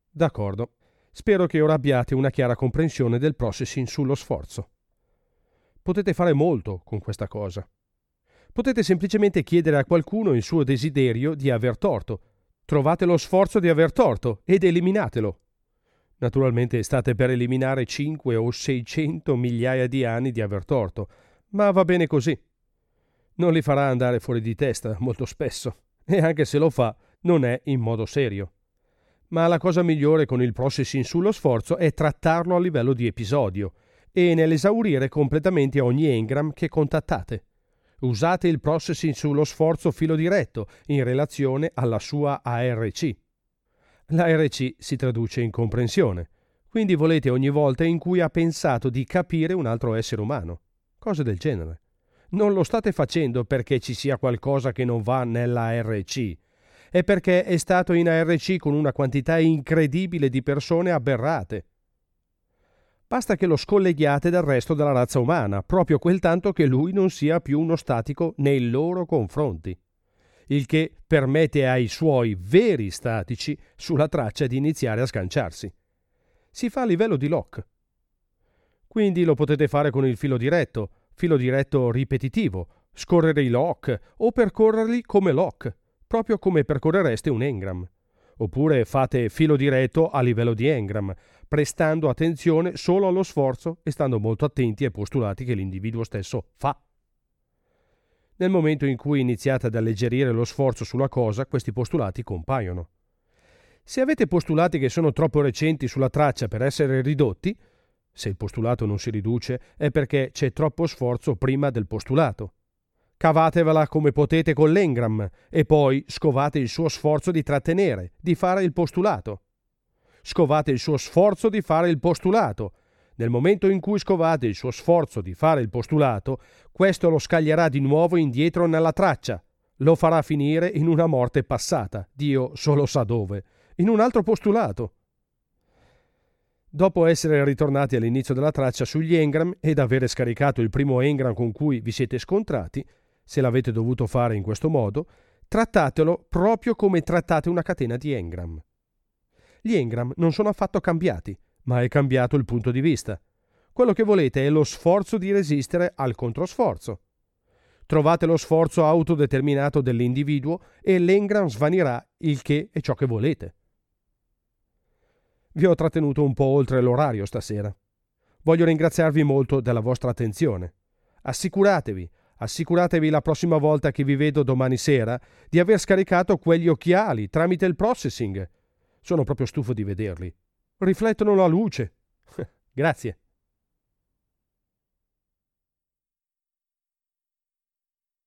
D'accordo. Spero che ora abbiate una chiara comprensione del processing sullo sforzo. Potete fare molto con questa cosa. Potete semplicemente chiedere a qualcuno il suo desiderio di aver torto. Trovate lo sforzo di aver torto ed eliminatelo. Naturalmente state per eliminare 5 o 600 migliaia di anni di aver torto, ma va bene così. Non li farà andare fuori di testa molto spesso, e anche se lo fa, non è in modo serio. Ma la cosa migliore con il processing sullo sforzo è trattarlo a livello di episodio e nell'esaurire completamente ogni engram che contattate. Usate il processing sullo sforzo filo diretto in relazione alla sua ARC. L'ARC si traduce in comprensione, quindi volete ogni volta in cui ha pensato di capire un altro essere umano. Cose del genere. Non lo state facendo perché ci sia qualcosa che non va nella ARC. È perché è stato in ARC con una quantità incredibile di persone aberrate. Basta che lo scolleghiate dal resto della razza umana, proprio quel tanto che lui non sia più uno statico nei loro confronti, il che permette ai suoi veri statici sulla traccia di iniziare a sganciarsi. Si fa a livello di lock. Quindi lo potete fare con il filo diretto ripetitivo, scorrere i lock o percorrerli come lock, proprio come percorrereste un engram. Oppure fate filo diretto a livello di engram, prestando attenzione solo allo sforzo e stando molto attenti ai postulati che l'individuo stesso fa. Nel momento in cui iniziate ad alleggerire lo sforzo sulla cosa, questi postulati compaiono. Se avete postulati che sono troppo recenti sulla traccia per essere ridotti, se il postulato non si riduce è perché c'è troppo sforzo prima del postulato. Cavatevela come potete con l'engram e poi scovate il suo sforzo di trattenere, di fare il postulato. Scovate il suo sforzo di fare il postulato. Nel momento in cui scovate il suo sforzo di fare il postulato, questo lo scaglierà di nuovo indietro nella traccia. Lo farà finire in una morte passata, Dio solo sa dove, in un altro postulato. Dopo essere ritornati all'inizio della traccia sugli engram ed avere scaricato il primo engram con cui vi siete scontrati, se l'avete dovuto fare in questo modo, trattatelo proprio come trattate una catena di engram. Gli engram non sono affatto cambiati, ma è cambiato il punto di vista. Quello che volete è lo sforzo di resistere al controsforzo. Trovate lo sforzo autodeterminato dell'individuo e l'engram svanirà, il che è ciò che volete. Vi ho trattenuto un po' oltre l'orario stasera. Voglio ringraziarvi molto della vostra attenzione. Assicuratevi la prossima volta che vi vedo domani sera di aver scaricato quegli occhiali tramite il processing. Sono proprio stufo di vederli. Riflettono la luce. Grazie.